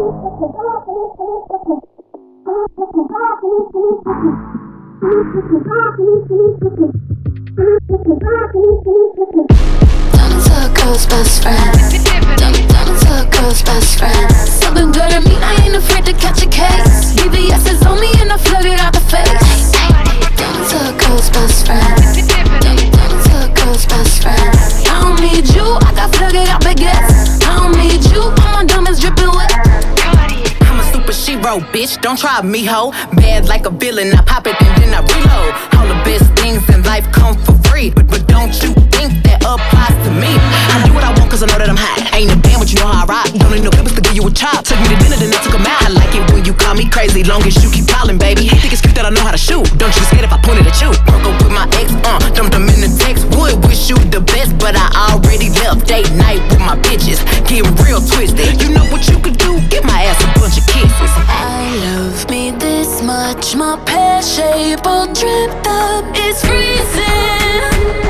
Turn into a girl's best friend. Turn into a girl's best friend. Something good to me, I ain't afraid to catch a case. BBS is on me and I flood it out the face. Turn into a girl's best friend. Turn into a girl's best friend. I don't need you, I got flooded out baguettes. I don't need you, all my diamonds dripping wet. I'm a super shero, bitch, don't try me, ho. Bad like a villain, I pop it and then I reload. All the best things in life come for free, but don't you think that applies to me? I do what I want cause I know that I'm hot. I ain't a band, but you know how I rock. Don't need no papers to give you a chop. Took me to dinner, then I took 'em out. I like it when you call me crazy, long as you keep calling, baby. Think it's cute that I know how to shoot. Don't you get scared if I point it at you. Broke up with my ex, dumped them in the text. Would wish you the best, but I already left. Date night with my bitches, getting real twisted. You know what you could do? Give my ass a bunch of kisses. I love me this much, my pear shape all dripped up. It's freezing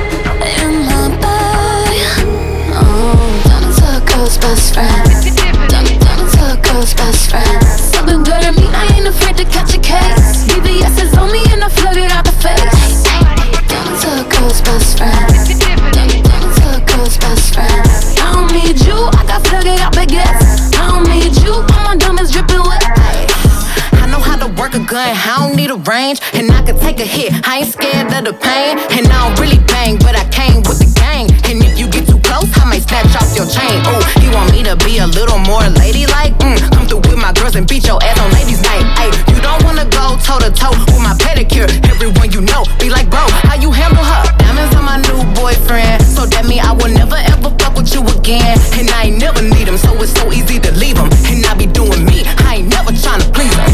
in my body. Oh, turn into a girl's best friend. Turn into a girl's best friend. Something good to me, I ain't afraid to catch a case. BBS is on me and I flood it out the face. Turn into a girl's best friend. Turn into a girl's best friend. I don't need you, I got flooded out baguettes. I don't need you, all my diamonds dripping wet. I know how to work a gun, I don't need a range. And I can take a hit, I ain't scared of the pain. And I don't really bang, but I came with the gang. And if you get too close, I might snatch off your chain. Ooh, you want me to be a little more ladylike? Come through with my girls and beat your ass on ladies' night. Ay, you don't wanna go toe to toe with my pedicure. Everyone you know be like, bro, how you handle her? Diamonds on my new boyfriend, so that mean I will never ever fuck with you again. And I ain't never need him, so it's so easy to leave him. And I be doing me, I ain't never tryna please him.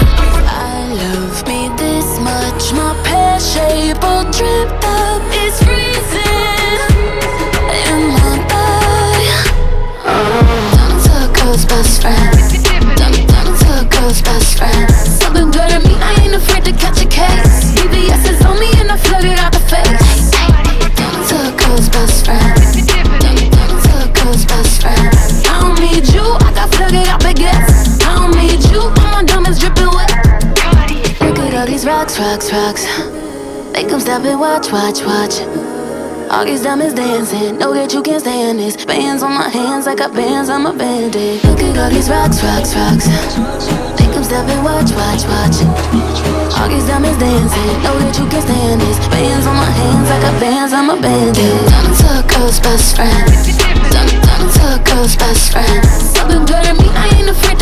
I love me this much, my pear shape all dripped up. It's freezing in my body. Turn into a girl's best friend. Turn into a girl's best friend. Something good to me, I ain't afraid to catch a case. BBS is on me and I flood it out the face. Turn into a girl's best friend. Turn into a girl's best friend. I don't need you, I got flooded out baguettes. I don't need you, all my diamonds dripping wet. Look at all these rocks, rocks, rocks. Make them stop and watch, watch, watch. All these diamonds dancing, know that you can't stand this. Bands on my hands, I got bands on my band-aid. Look at all these rocks, rocks, rocks. Make them stop and watch, watch, watch. All these diamonds dancing, know that you can't stand this. Bands on my hands, I got bands on my band-aid. Turn into a girl's best friend. Turn into a girl's best friend. Something good to me, I ain't afraid